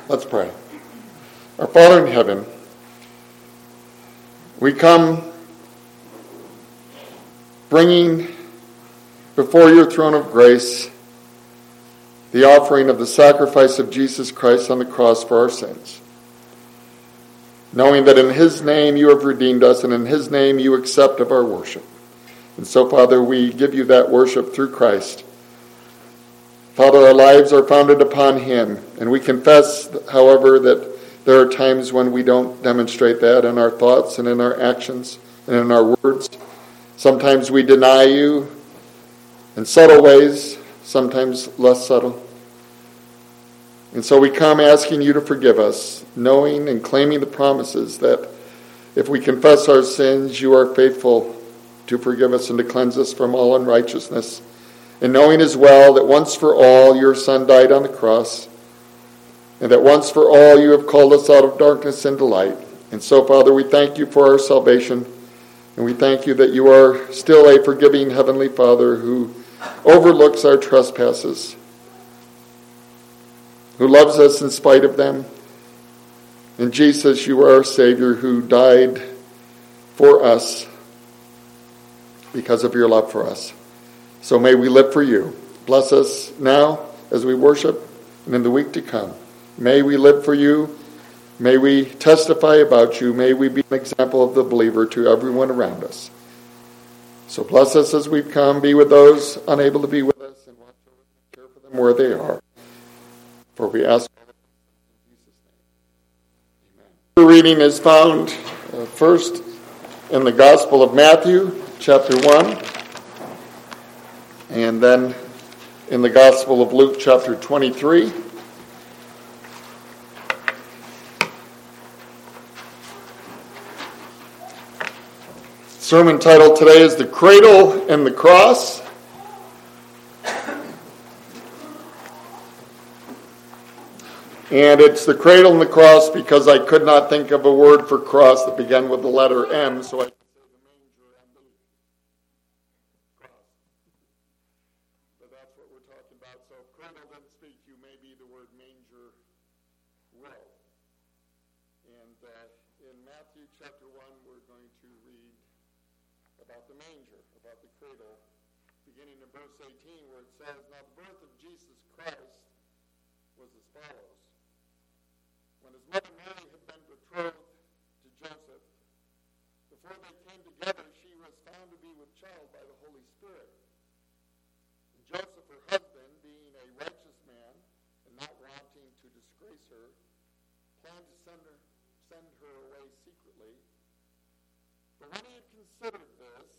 Let's pray. Our Father in heaven, we come bringing before your throne of grace the offering of the sacrifice of Jesus Christ on the cross for our sins, knowing that in his name you have redeemed us and in his name you accept of our worship. And so, Father, we give you that worship through Christ. Father, our lives are founded upon him, and we confess, however, that there are times when we don't demonstrate that in our thoughts and in our actions and in our words. Sometimes we deny you in subtle ways, sometimes less subtle. And so we come asking you to forgive us, knowing and claiming the promises that if we confess our sins, you are faithful to forgive us and to cleanse us from all unrighteousness. And knowing as well that once for all your Son died on the cross, and that once for all you have called us out of darkness into light. And so, Father, we thank you for our salvation, and we thank you that you are still a forgiving Heavenly Father who overlooks our trespasses, who loves us in spite of them. And Jesus, you are our Savior who died for us because of your love for us. So may we live for you. Bless us now as we worship and in the week to come. May we live for you. May we testify about you. May we be an example of the believer to everyone around us. So bless us as we've come. Be with those unable to be with us and watch over them and care for them where they are. For we ask all in Jesus' name. Amen. The reading is found first in the Gospel of Matthew, chapter 1. And then in the Gospel of Luke, chapter 23. Sermon title today is The Cradle and the Cross. And it's the cradle and the cross because I could not think of a word for cross that began with the letter M, so I beginning in verse 18, where it says, "Now the birth of Jesus Christ was as follows. When his mother Mary had been betrothed to Joseph, before they came together, she was found to be with child by the Holy Spirit. And Joseph, her husband, being a righteous man and not wanting to disgrace her, planned to send her away secretly. But when he had considered this,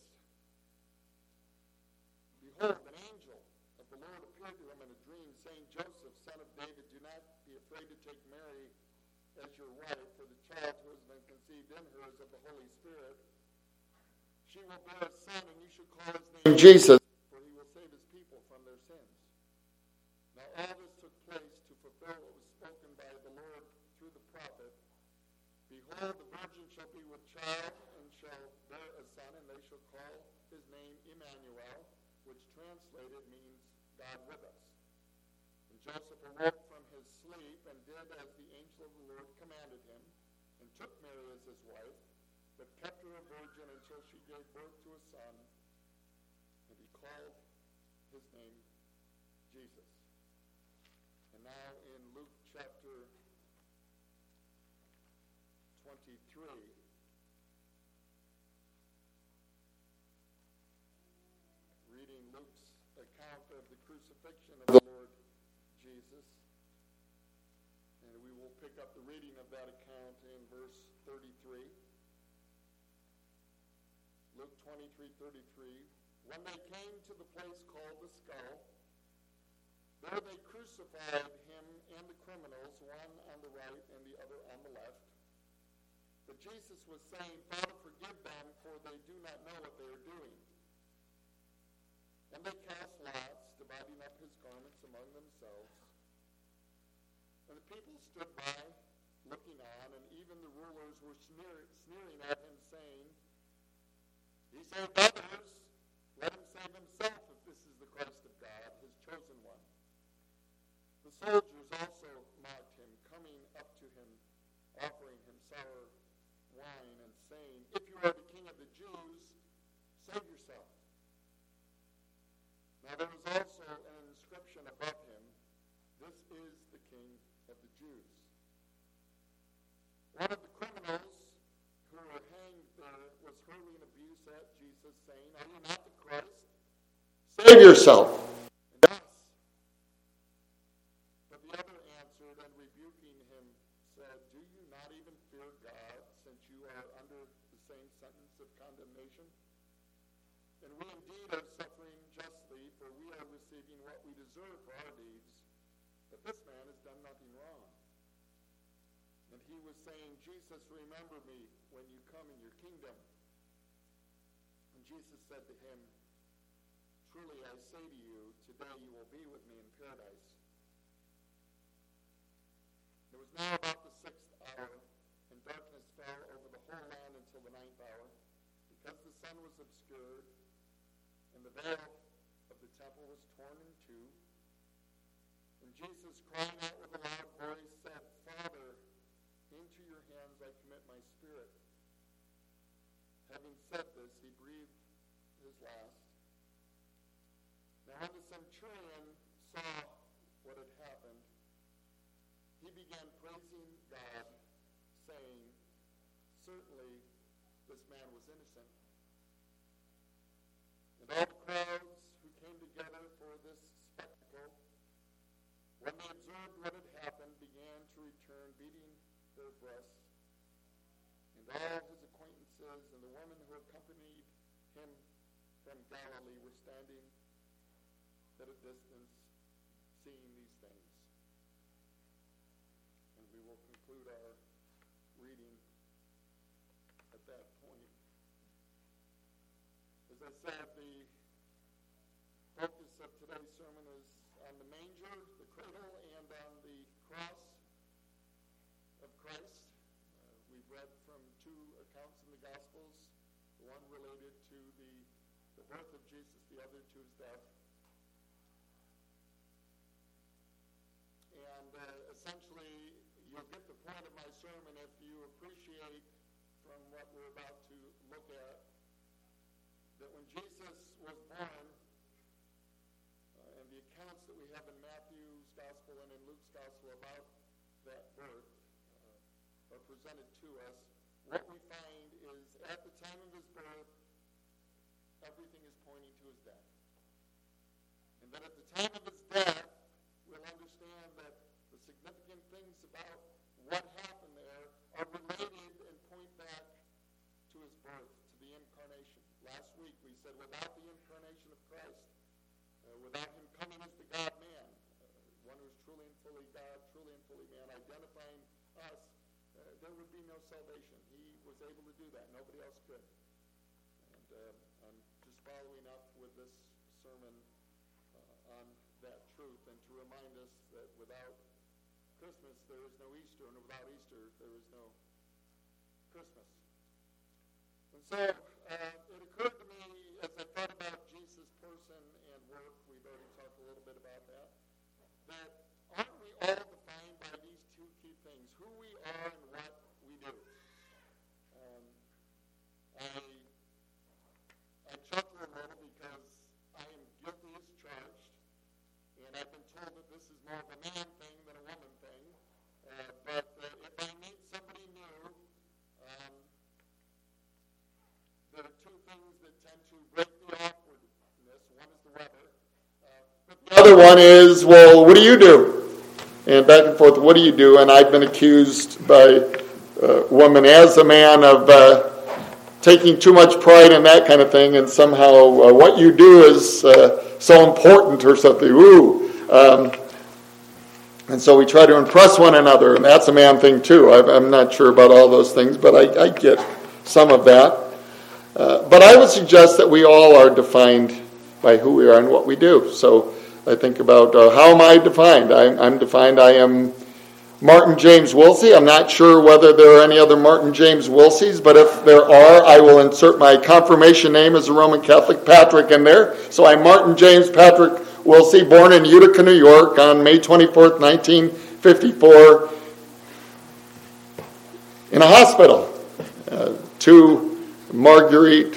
behold, an angel of the Lord appeared to him in a dream, saying, Joseph, son of David, do not be afraid to take Mary as your wife, for the child who has been conceived in her is of the Holy Spirit. She will bear a son, and you shall call his name Jesus, for he will save his people from their sins. Now all this took place to fulfill what was spoken by the Lord through the prophet. Behold, the virgin shall be with child, and shall bear a son, and they shall call his name Emmanuel, which translated means God with us. And Joseph awoke from his sleep and did as the angel of the Lord commanded him, and took Mary as his wife, but kept her a virgin until she gave birth to a son, and he called his name Jesus." And now in Luke chapter 23, reading Luke's account of the crucifixion of the Lord Jesus. And we will pick up the reading of that account in verse 33. Luke 23:33. When they came to the place called the Skull, there they crucified him and the criminals, one on the right and the other on the left. But Jesus was saying, Father, forgive them, for they do not know what they are doing. And they cast lots, dividing up his garments among themselves. And the people stood by, looking on, and even the rulers were sneering at him, saying, He saved others, let him save himself if this is the Christ of God, his chosen one. The soldiers also mocked him, coming offering him sour wine and saying, "If you are the king of the Jews, save yourself." Now there was also an inscription above him, "This is the King of the Jews." One of the criminals who were hanged there was hurling abuse at Jesus, saying, "Are you not the Christ? Save yourself and us." But the other answered, and rebuking him, said, "Do you not even fear God, since you are under the same sentence of condemnation? And we indeed are suffering justly, for we are receiving what we deserve for our deeds. But this man has done nothing wrong." And he was saying, "Jesus, remember me when you come in your kingdom." And Jesus said to him, "Truly I say to you, today you will be with me in paradise." It was now about the 6th hour, and darkness fell over the whole land until the 9th hour, because the sun was obscured, and the veil of the temple was torn in two. And Jesus, crying out with a loud voice, said, "Father, into your hands I commit my spirit." Having said this, he breathed his last. Now when the centurion saw what had happened, he began praising God, saying, "Certainly this man was innocent." And all the crowds who came together for this spectacle, when they observed what had happened, began to return, beating their breasts. And all his acquaintances and the women who accompanied him from Galilee were standing at a distance, seeing these things. And we will conclude our reading at that point. As I said, the focus of today's sermon is on the manger, the cradle, and on the cross of Christ. We've read from two accounts in the Gospels, one related to the birth of Jesus, the other to his death. And essentially, you'll get the point of my sermon if you appreciate from what we're about to look at that when Jesus was born, and the accounts that we have in Matthew's Gospel and in Luke's Gospel about that birth are presented to us, what we find is at the time of his birth, everything is pointing to his death. And then at the time of his death, we'll understand that the significant things about what happened there are related and point back to his birth, to the incarnation. Last week we said without the incarnation of Christ, without him coming as the God-man, one who is truly and fully God, truly and fully man, identifying us, there would be no salvation. He was able to do that. Nobody else could. And I'm just following up with this sermon on that truth, and to remind us that without Christmas there is no Easter, and without Easter there is no Christmas. And so it occurred to me as I thought about Jesus' person and work, we've already talked a little bit about that aren't we all defined by these two key things, who we are and what we do? I chuckle a little because I am guilty as charged, and I've been told that this is more of a man thing than a woman thing. But if I meet somebody new, there are two things that tend to break the awkwardness. One is the weather. But the other one is, well, what do you do? And back and forth, what do you do? And I've been accused by women as a man of taking too much pride in that kind of thing, and somehow what you do is so important or something. And so we try to impress one another, and that's a man thing too. I'm not sure about all those things, but I get some of that. But I would suggest that we all are defined by who we are and what we do. So I think about how am I defined? I'm defined, I am Martin James Wilsey. I'm not sure whether there are any other Martin James Wilseys, but if there are, I will insert my confirmation name as a Roman Catholic, Patrick, in there. So I'm Martin James Patrick Wilsey, born in Utica, New York on May 24th, 1954. in a hospital to Marguerite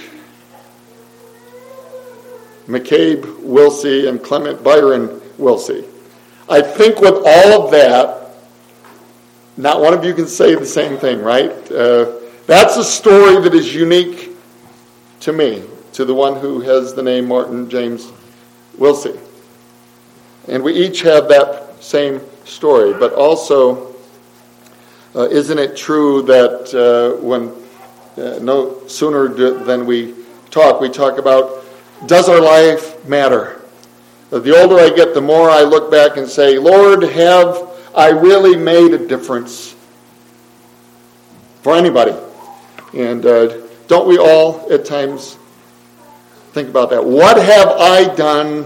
McCabe Wilsey and Clement Byron Wilsey. I think with all of that, not one of you can say the same thing, right? That's a story that is unique to me, to the one who has the name Martin James Wilsey. And we each have that same story, but also, isn't it true that when no sooner than we talk about, does our life matter? The older I get, the more I look back and say, Lord, have I really made a difference for anybody? And don't we all at times think about that? What have I done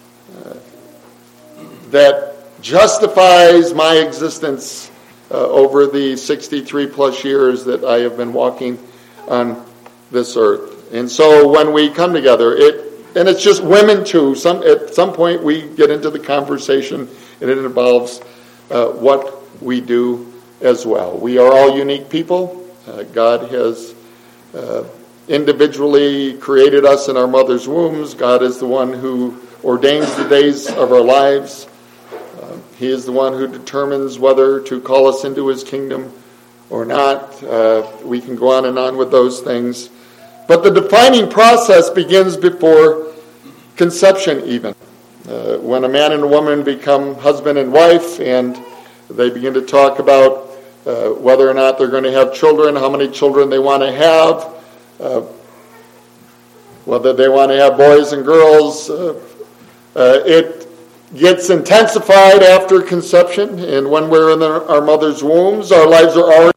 that justifies my existence over the 63 plus years that I have been walking on this earth? And so when we come together, and it's just women too. At some point we get into the conversation, and it involves what we do as well. We are all unique people. God has individually created us in our mother's wombs. God is the one who ordains the days of our lives. He is the one who determines whether to call us into his kingdom or not. We can go on with those things. But the defining process begins before conception even. When a man and a woman become husband and wife, and they begin to talk about whether or not they're going to have children, how many children they want to have, whether they want to have boys and girls, it gets intensified after conception. And when we're in our mother's wombs, our lives are already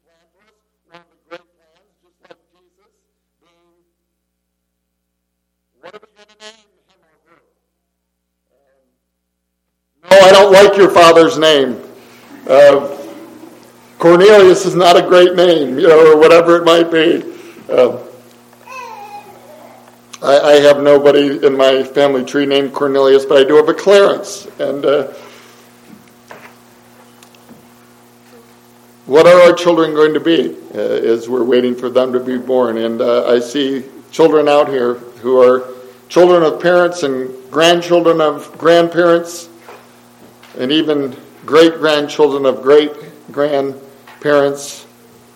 No, I don't like your father's name. Cornelius is not a great name, or whatever it might be. I have nobody in my family tree named Cornelius, but I do have a Clarence. And what are our children going to be as we're waiting for them to be born? And I see children out here who are children of parents and grandchildren of grandparents, and even great-grandchildren of great-grandparents.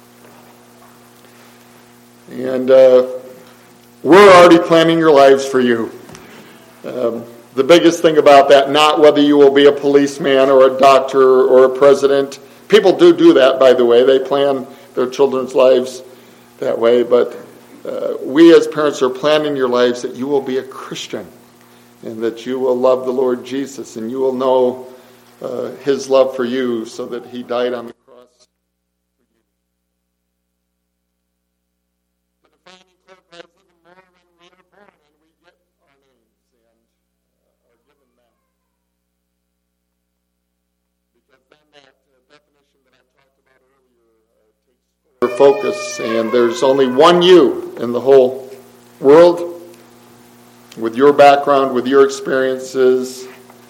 And we're already planning your lives for you. The biggest thing about that, not whether you will be a policeman or a doctor or a president. People do that, by the way. They plan their children's lives that way. But we as parents are planning your lives that you will be a Christian, and that you will love the Lord Jesus, and you will know his love for you, so that he died on the cross for you. The defining clip has even more when we are born and we get our names and are given them. Because then that definition that I talked about earlier takes focus, and there's only one you in the whole world, with your background, with your experiences,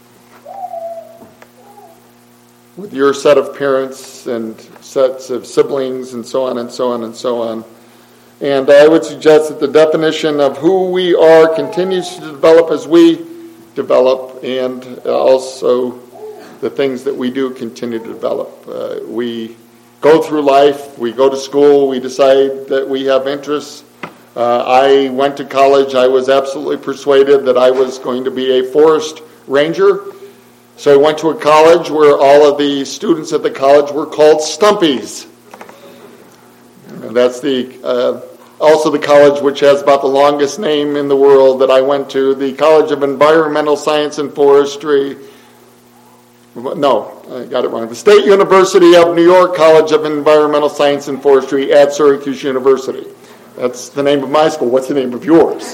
with your set of parents and sets of siblings, and so on and so on and so on. And I would suggest that the definition of who we are continues to develop as we develop, and also the things that we do continue to develop. We go through life, we go to school, we decide that we have interests. I went to college. I was absolutely persuaded that I was going to be a forest ranger. So I went to a college where all of the students at the college were called Stumpies. And that's also the college which has about the longest name in the world that I went to, the College of Environmental Science and Forestry. No, I got it wrong. The State University of New York College of Environmental Science and Forestry at Syracuse University. That's the name of my school. What's the name of yours?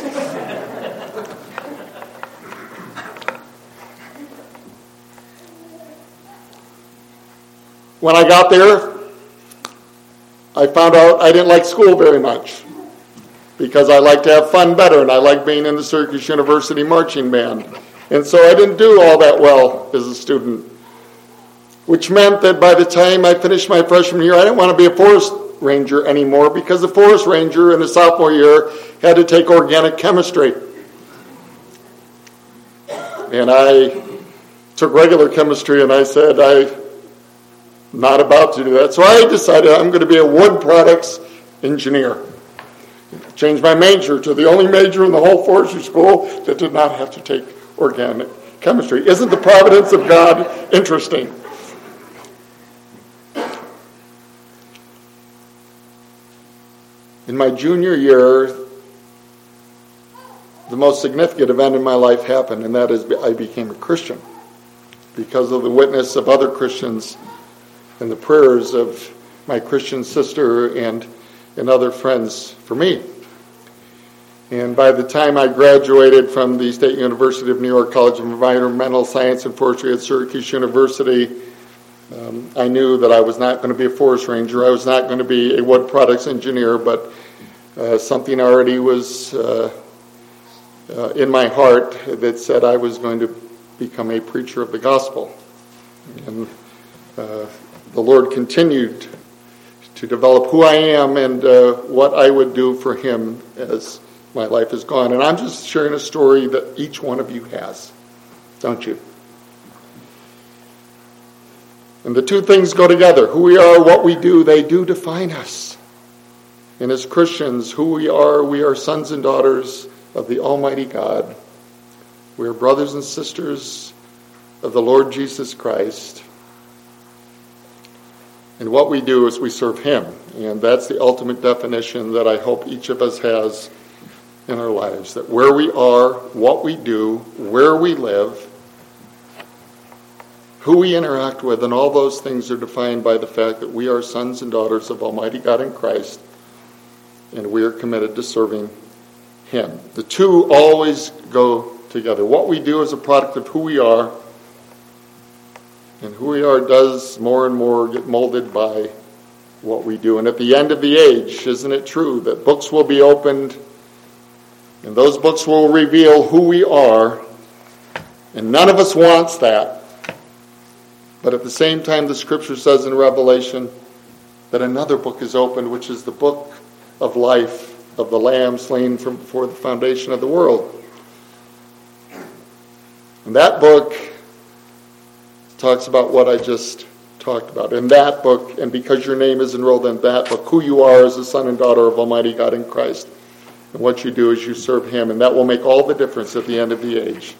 When I got there, I found out I didn't like school very much, because I like to have fun better, and I like being in the Syracuse University marching band. And so I didn't do all that well as a student. which meant that by the time I finished my freshman year, I didn't want to be a forest ranger anymore because the forest ranger in the sophomore year had to take organic chemistry. And I took regular chemistry, and I said, I'm not about to do that. So I decided I'm going to be a wood products engineer. Changed my major to the only major in the whole forestry school that did not have to take organic chemistry. Isn't the providence of God interesting? In my junior year, the most significant event in my life happened, and that is I became a Christian because of the witness of other Christians and the prayers of my Christian sister and other friends for me. And by the time I graduated from the State University of New York College of Environmental Science and Forestry at Syracuse University, I knew that I was not going to be a forest ranger. I was not going to be a wood products engineer, but something already was in my heart that said I was going to become a preacher of the gospel. And the Lord continued to develop who I am and what I would do for him as my life is gone. And I'm just sharing a story that each one of you has, don't you? And the two things go together. Who we are, what we do, they do define us. And as Christians, who we are sons and daughters of the Almighty God. We are brothers and sisters of the Lord Jesus Christ. And what we do is we serve him. And that's the ultimate definition that I hope each of us has in our lives. That where we are, what we do, where we live, who we interact with, and all those things are defined by the fact that we are sons and daughters of Almighty God in Christ, and we are committed to serving him. The two always go together. What we do is a product of who we are, and who we are does more and more get molded by what we do. And at the end of the age, isn't it true that books will be opened, and those books will reveal who we are, and none of us wants that. But at the same time, the scripture says in Revelation that another book is opened, which is the book of life of the Lamb slain from before the foundation of the world. And that book talks about what I just talked about. In that book, and because your name is enrolled in that book, who you are as a son and daughter of Almighty God in Christ. And what you do is you serve him, and that will make all the difference at the end of the age.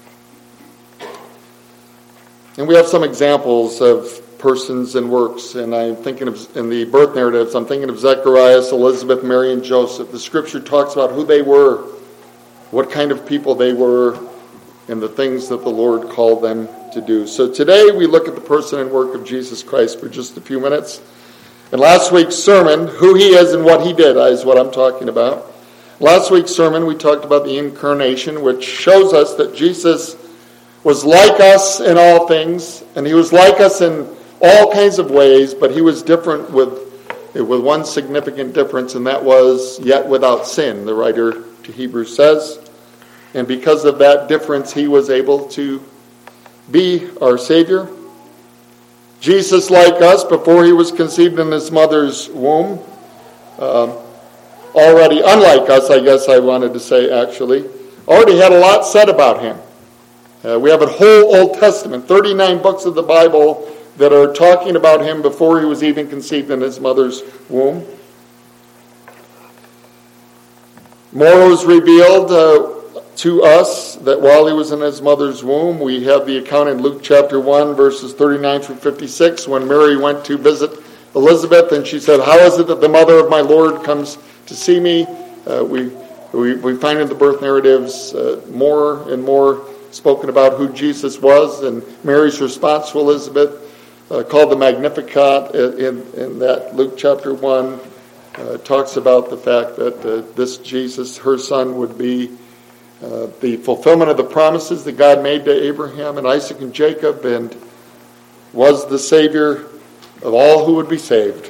And we have some examples of persons and works, and I'm thinking of, in the birth narratives, I'm thinking of Zacharias, Elizabeth, Mary, and Joseph. The scripture talks about who they were, what kind of people they were, and the things that the Lord called them to do. So today we look at the person and work of Jesus Christ for just a few minutes. In last week's sermon, who he is and what he did is what I'm talking about. Last week's sermon we talked about the incarnation, which shows us that Jesus was like us in all things, and he was like us in all kinds of ways, but he was different with one significant difference, and that was yet without sin, the writer to Hebrews says. And because of that difference, he was able to be our Savior. Jesus, like us, before he was conceived in his mother's womb, already, unlike us, I guess I wanted to say actually, already had a lot said about him. We have a whole Old Testament, 39 books of the Bible that are talking about him before he was even conceived in his mother's womb. More was revealed to us that while he was in his mother's womb. We have the account in Luke chapter 1, verses 39 through 56, when Mary went to visit Elizabeth, and she said, "How is it that the mother of my Lord comes to see me?" We find in the birth narratives more and more spoken about who Jesus was, and Mary's response to Elizabeth, called the Magnificat in that Luke chapter 1, talks about the fact that this Jesus, her son, would be the fulfillment of the promises that God made to Abraham and Isaac and Jacob, and was the Savior of all who would be saved.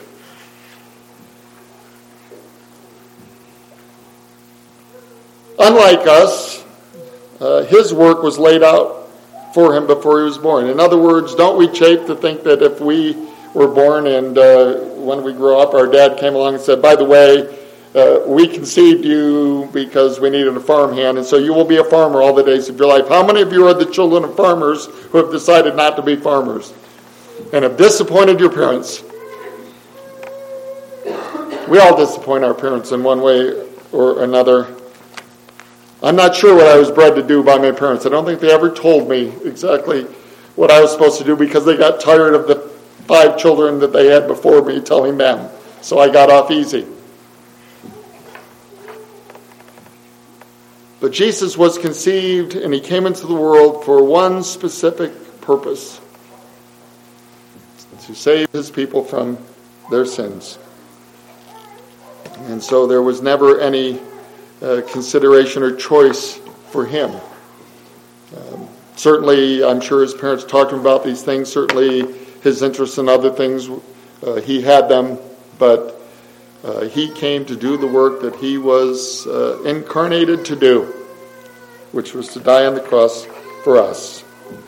Unlike us, his work was laid out for him before he was born. In other words, don't we chafe to think that if we were born and when we grow up, our dad came along and said, by the way, we conceived you because we needed a farmhand, and so you will be a farmer all the days of your life. How many of you are the children of farmers who have decided not to be farmers and have disappointed your parents? We all disappoint our parents in one way or another. I'm not sure what I was bred to do by my parents. I don't think they ever told me exactly what I was supposed to do because they got tired of the 5 children that they had before me telling them. So I got off easy. But Jesus was conceived and he came into the world for one specific purpose: to save his people from their sins. And so there was never any consideration or choice for him. Certainly, I'm sure his parents talked to him about these things. Certainly, his interests in other things, he had them. But he came to do the work that he was incarnated to do, which was to die on the cross for us.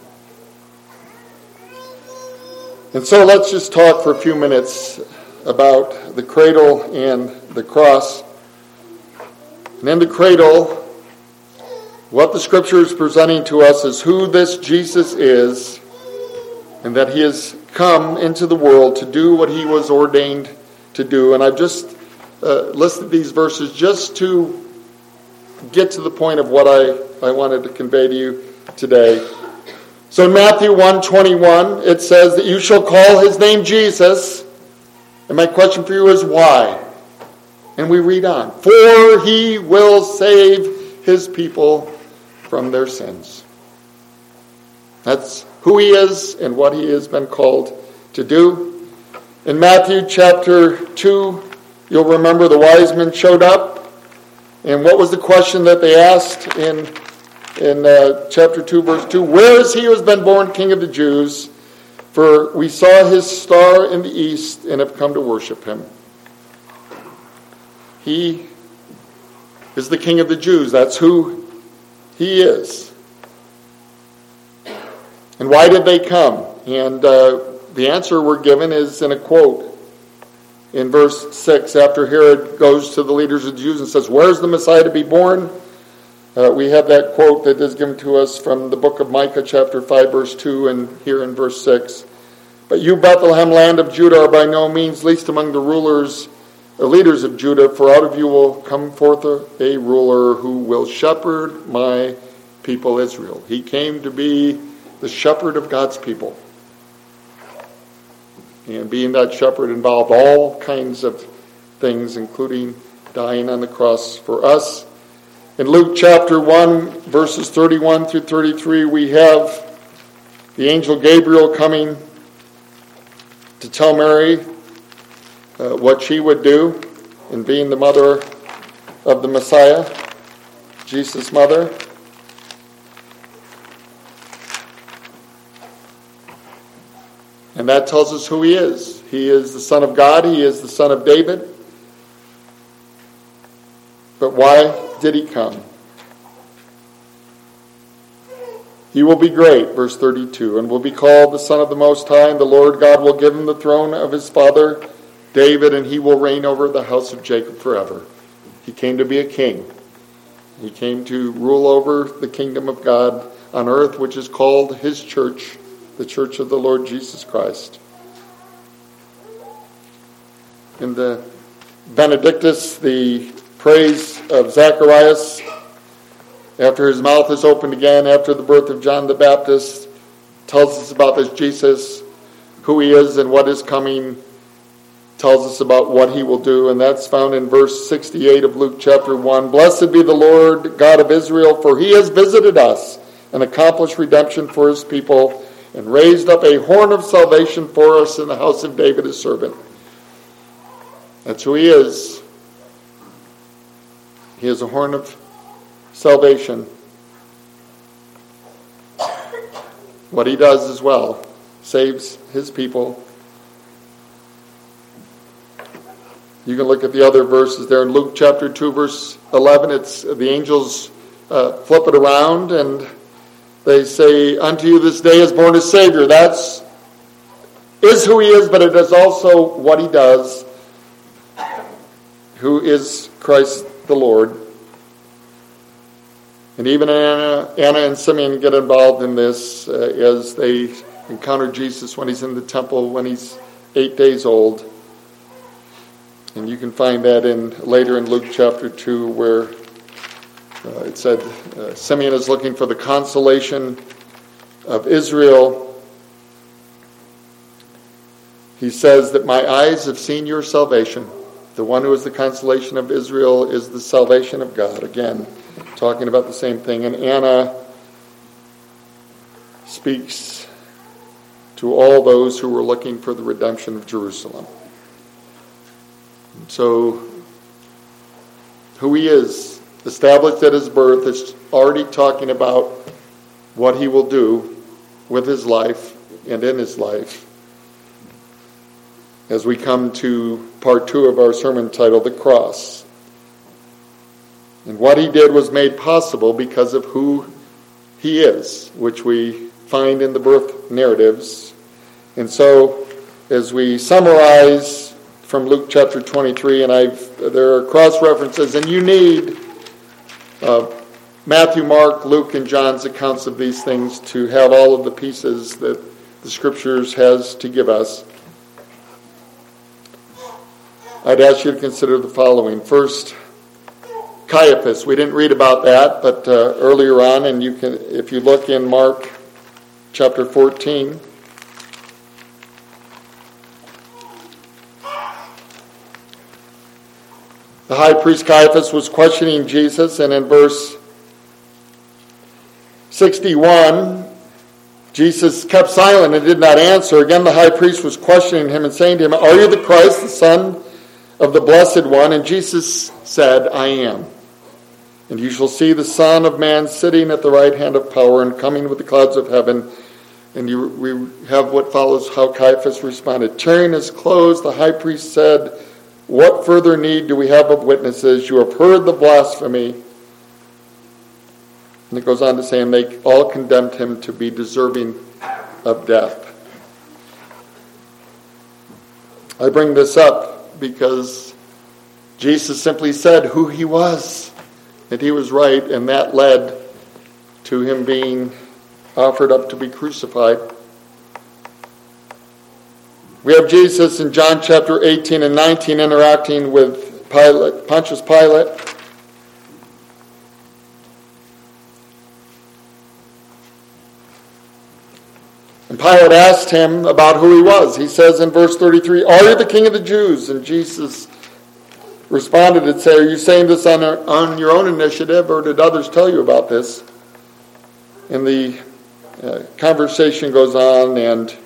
And so let's just talk for a few minutes about the cradle and the cross. And in the cradle, what the Scripture is presenting to us is who this Jesus is, and that he has come into the world to do what he was ordained to do. And I've just listed these verses just to get to the point of what I wanted to convey to you today. So in Matthew 1:21, it says that you shall call his name Jesus. And my question for you is why? And we read on. For he will save his people from their sins. That's who he is and what he has been called to do. In Matthew chapter 2, you'll remember the wise men showed up. And what was the question that they asked in chapter 2, verse 2? Where is he who has been born King of the Jews? For we saw his star in the east and have come to worship him. He is the King of the Jews. That's who he is. And why did they come? And the answer we're given is in a quote in verse 6. After Herod goes to the leaders of the Jews and says, where's the Messiah to be born? We have that quote that is given to us from the book of Micah, chapter 5, verse 2, and here in verse 6. But you, Bethlehem, land of Judah, are by no means least among the leaders of Judah, for out of you will come forth a ruler who will shepherd my people Israel. He came to be the shepherd of God's people. And being that shepherd involved all kinds of things, including dying on the cross for us. In Luke chapter 1, verses 31 through 33, we have the angel Gabriel coming to tell Mary what she would do in being the mother of the Messiah, Jesus' mother. And that tells us who he is. He is the Son of God. He is the Son of David. But why did he come? He will be great, verse 32, and will be called the Son of the Most High, and the Lord God will give him the throne of his father David, and he will reign over the house of Jacob forever. He came to be a king. He came to rule over the kingdom of God on earth, which is called his church, the church of the Lord Jesus Christ. In the Benedictus, the praise of Zacharias, after his mouth is opened again, after the birth of John the Baptist, tells us about this Jesus, who he is and what is coming, tells us about what he will do, and that's found in verse 68 of Luke chapter 1. Blessed be the Lord God of Israel, for he has visited us and accomplished redemption for his people, and raised up a horn of salvation for us in the house of David his servant. That's who he is. He is a horn of salvation. What he does as well, saves his people. You can look at the other verses there in Luke chapter 2, verse 11. It's the angels flip it around, and they say, unto you this day is born a Savior. That's is who he is, but it is also what he does, who is Christ the Lord. And even Anna and Simeon get involved in this as they encounter Jesus when he's in the temple, when he's 8 days old. And you can find that later in Luke chapter 2, where it said Simeon is looking for the consolation of Israel. He says that my eyes have seen your salvation. The one who is the consolation of Israel is the salvation of God. Again, talking about the same thing. And Anna speaks to all those who were looking for the redemption of Jerusalem. So, who he is, established at his birth, is already talking about what he will do with his life and in his life. As we come to part 2 of our sermon titled The Cross. And what he did was made possible because of who he is, which we find in the birth narratives. And so, as we summarize from Luke chapter 23, and there are cross-references, and you need Matthew, Mark, Luke, and John's accounts of these things to have all of the pieces that the Scriptures has to give us. I'd ask you to consider the following. First, Caiaphas. We didn't read about that, but earlier on, and you can, if you look in Mark chapter 14, the high priest Caiaphas was questioning Jesus, and in verse 61, Jesus kept silent and did not answer. Again, the high priest was questioning him and saying to him, are you the Christ, the Son of the Blessed One? And Jesus said, I am. And you shall see the Son of Man sitting at the right hand of power and coming with the clouds of heaven. And we have what follows how Caiaphas responded. Tearing his clothes, the high priest said, what further need do we have of witnesses? You have heard the blasphemy. And it goes on to say, and they all condemned him to be deserving of death. I bring this up because Jesus simply said who he was, that he was right, and that led to him being offered up to be crucified. We have Jesus in John chapter 18 and 19 interacting with Pontius Pilate. And Pilate asked him about who he was. He says in verse 33, are you the king of the Jews? And Jesus responded and said, are you saying this on your own initiative, or did others tell you about this? And the conversation goes on, and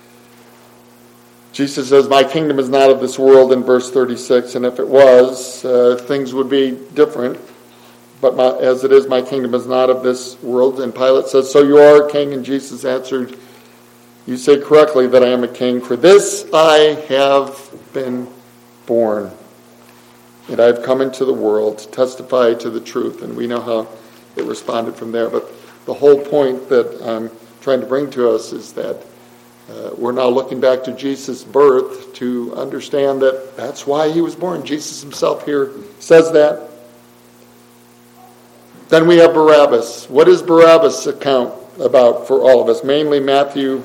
Jesus says, my kingdom is not of this world in verse 36, and if it was, things would be different. But as it is, my kingdom is not of this world. And Pilate says, so you are a king? And Jesus answered, you say correctly that I am a king. For this I have been born, and I have come into the world to testify to the truth. And we know how it responded from there. But the whole point that I'm trying to bring to us is that we're now looking back to Jesus' birth to understand that that's why he was born. Jesus himself here says that. Then we have Barabbas. What is Barabbas' account about for all of us? Mainly Matthew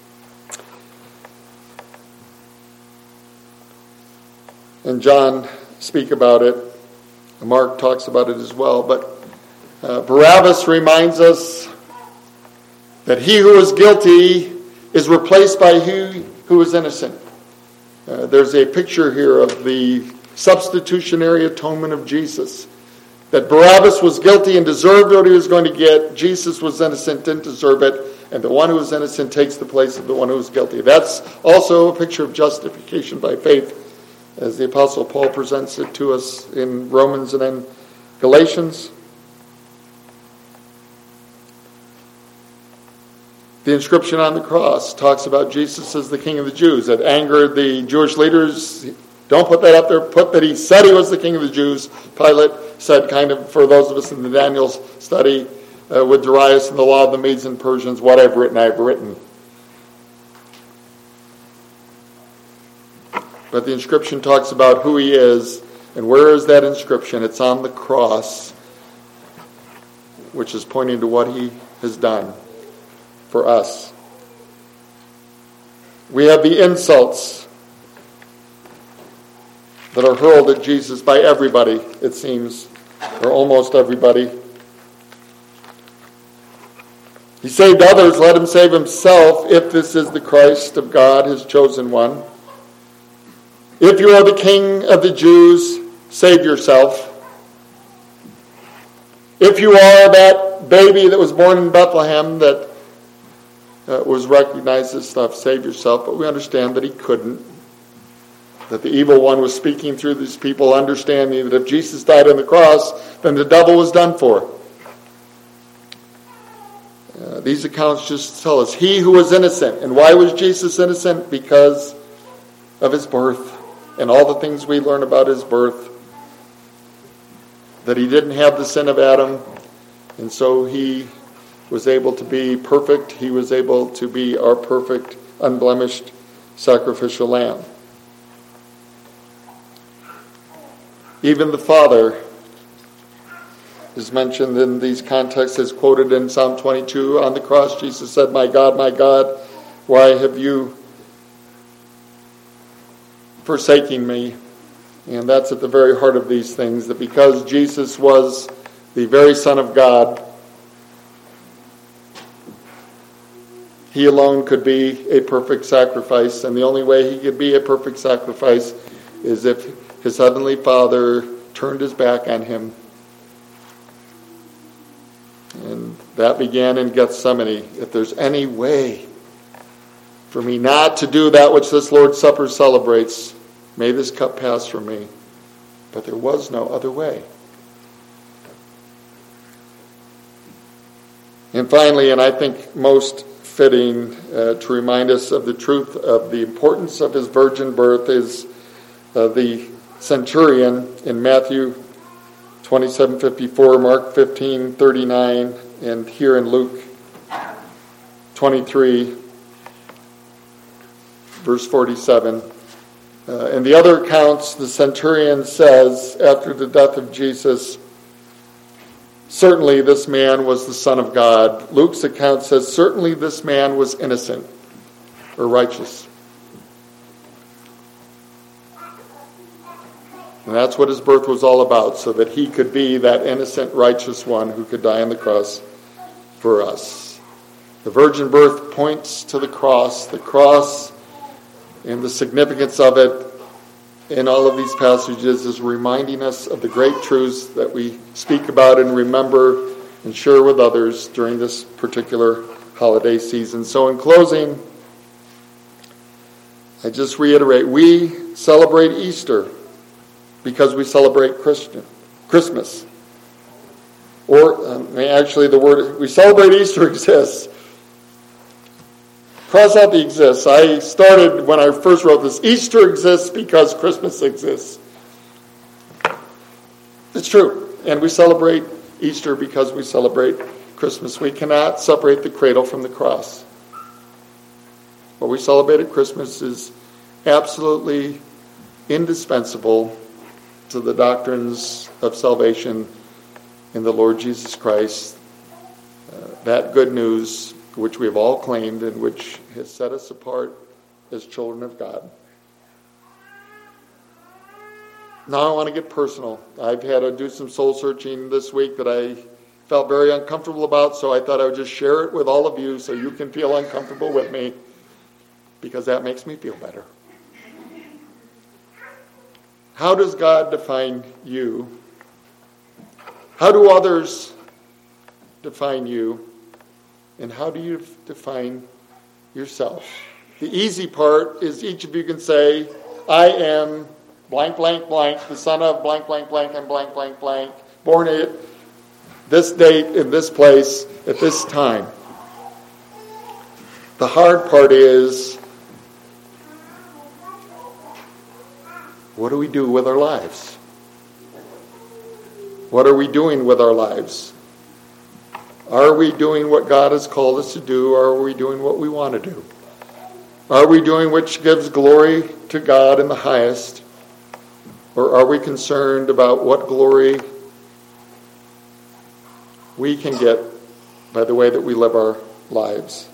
and John speak about it. Mark talks about it as well. But Barabbas reminds us that he who is guilty is replaced by he who is innocent. There's a picture here of the substitutionary atonement of Jesus. That Barabbas was guilty and deserved what he was going to get. Jesus was innocent, didn't deserve it. And the one who was innocent takes the place of the one who was guilty. That's also a picture of justification by faith, as the Apostle Paul presents it to us in Romans and in Galatians. The inscription on the cross talks about Jesus as the King of the Jews. That angered the Jewish leaders. Don't put that up there. Put that he said he was the King of the Jews. Pilate said, kind of for those of us in the Daniel study, with Darius and the law of the Medes and Persians, what I've written, I've written. But the inscription talks about who he is, and where is that inscription? It's on the cross, which is pointing to what he has done for us. We have the insults that are hurled at Jesus by everybody, it seems, or almost everybody. He saved others, let him save himself, if this is the Christ of God, his chosen one. If you are the King of the Jews, save yourself. If you are that baby that was born in Bethlehem that was recognized as stuff, save yourself. But we understand that he couldn't. That the evil one was speaking through these people, understanding that if Jesus died on the cross, then the devil was done for. These accounts just tell us he who was innocent. And why was Jesus innocent? Because of his birth and all the things we learn about his birth. That he didn't have the sin of Adam, and so he was able to be perfect. He was able to be our perfect, unblemished sacrificial lamb. Even the Father is mentioned in these contexts, as quoted in Psalm 22. On the cross, Jesus said, my God, why have you forsaken me?" And that's at the very heart of these things, that because Jesus was the very Son of God, he alone could be a perfect sacrifice. And the only way he could be a perfect sacrifice is if his heavenly Father turned his back on him. And that began in Gethsemane. If there's any way for me not to do that which this Lord's Supper celebrates, may this cup pass from me. But there was no other way. And finally, and I think most fitting to remind us of the truth of the importance of his virgin birth, is the centurion in Matthew 27:54, Mark 15:39, and here in Luke 23, verse 47. In the other accounts, the centurion says, after the death of Jesus, certainly this man was the Son of God. Luke's account says, certainly this man was innocent or righteous. And that's what his birth was all about, so that he could be that innocent, righteous one who could die on the cross for us. The virgin birth points to the cross and the significance of it in all of these passages is reminding us of the great truths that we speak about and remember and share with others during this particular holiday season. So in closing, I just reiterate, we celebrate Easter because we celebrate Christmas. Or actually the word, we celebrate Easter exists. Cross out the exists. I started when I first wrote this, Easter exists because Christmas exists. It's true. And we celebrate Easter because we celebrate Christmas. We cannot separate the cradle from the cross. What we celebrate at Christmas is absolutely indispensable to the doctrines of salvation in the Lord Jesus Christ. That good news which we have all claimed and which has set us apart as children of God. Now I want to get personal. I've had to do some soul searching this week that I felt very uncomfortable about, so I thought I would just share it with all of you so you can feel uncomfortable with me, because that makes me feel better. How does God define you? How do others define you? And how do you define yourself? The easy part is each of you can say, I am blank, blank, blank, the son of blank, blank, blank, and blank, blank, blank, born at this date, in this place, at this time. The hard part is, what do we do with our lives? What are we doing with our lives? Are we doing what God has called us to do, or are we doing what we want to do? Are we doing which gives glory to God in the highest, or are we concerned about what glory we can get by the way that we live our lives?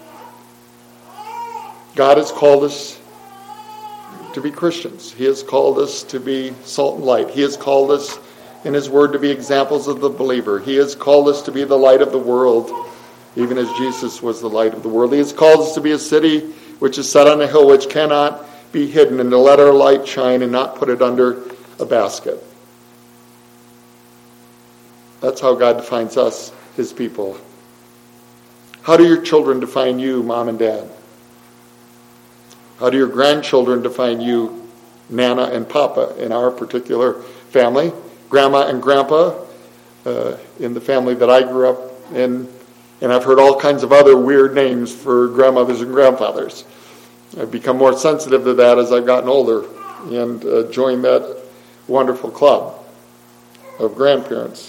God has called us to be Christians. He has called us to be salt and light. He has called us in His Word to be examples of the believer. He has called us to be the light of the world, even as Jesus was the light of the world. He has called us to be a city which is set on a hill which cannot be hidden, and to let our light shine and not put it under a basket. That's how God defines us, His people. How do your children define you, Mom and Dad? How do your grandchildren define you, Nana and Papa, in our particular family? Grandma and Grandpa, in the family that I grew up in. And I've heard all kinds of other weird names for grandmothers and grandfathers. I've become more sensitive to that as I've gotten older and joined that wonderful club of grandparents.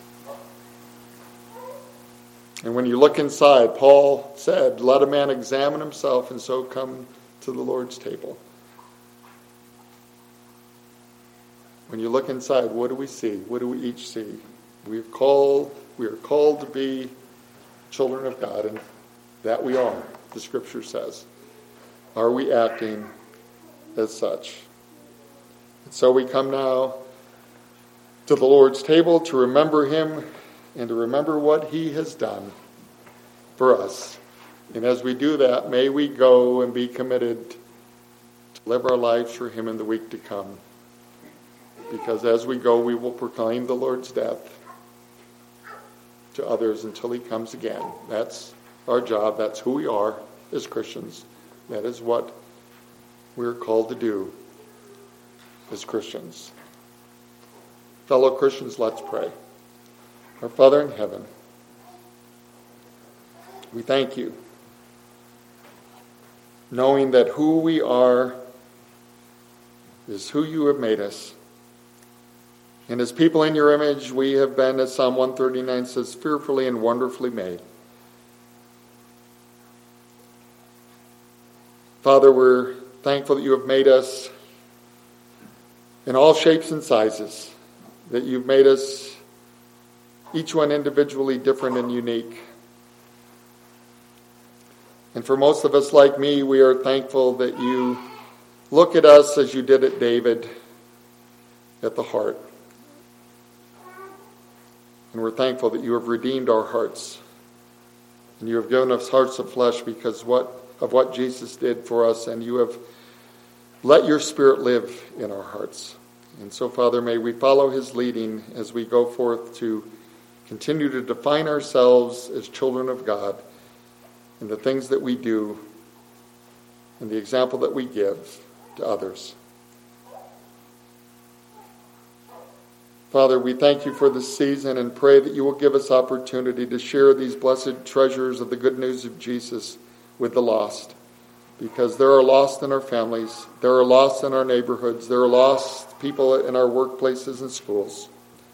And when you look inside, Paul said, let a man examine himself and so come to the Lord's table. When you look inside, what do we see? What do we each see? We are called to be children of God, and that we are, the Scripture says. Are we acting as such? And so we come now to the Lord's table to remember Him and to remember what He has done for us. And as we do that, may we go and be committed to live our lives for Him in the week to come. Because as we go, we will proclaim the Lord's death to others until He comes again. That's our job. That's who we are as Christians. That is what we're called to do as Christians. Fellow Christians, let's pray. Our Father in heaven, we thank You, knowing that who we are is who You have made us. And as people in Your image, we have been, as Psalm 139 says, fearfully and wonderfully made. Father, we're thankful that You have made us in all shapes and sizes, that You've made us, each one individually different and unique. And for most of us like me, we are thankful that You look at us as You did at David, at the heart. And we're thankful that You have redeemed our hearts. And You have given us hearts of flesh because of what Jesus did for us. And You have let Your Spirit live in our hearts. And so, Father, may we follow His leading as we go forth to continue to define ourselves as children of God in the things that we do and the example that we give to others. Father, we thank You for this season and pray that You will give us opportunity to share these blessed treasures of the good news of Jesus with the lost. Because there are lost in our families, there are lost in our neighborhoods, there are lost people in our workplaces and schools.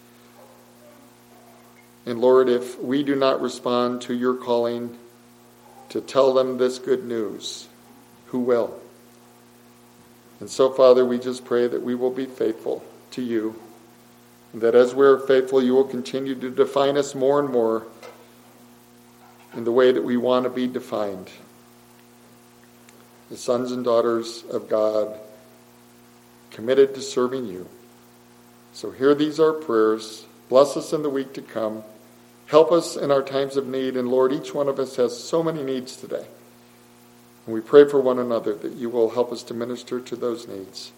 And Lord, if we do not respond to Your calling to tell them this good news, who will? And so, Father, we just pray that we will be faithful to You. And that as we're faithful, You will continue to define us more and more in the way that we want to be defined. The sons and daughters of God, committed to serving You. So hear these our prayers. Bless us in the week to come. Help us in our times of need. And Lord, each one of us has so many needs today. And we pray for one another that You will help us to minister to those needs.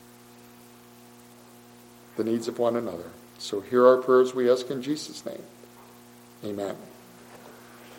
The needs of one another. So hear our prayers, we ask in Jesus' name. Amen.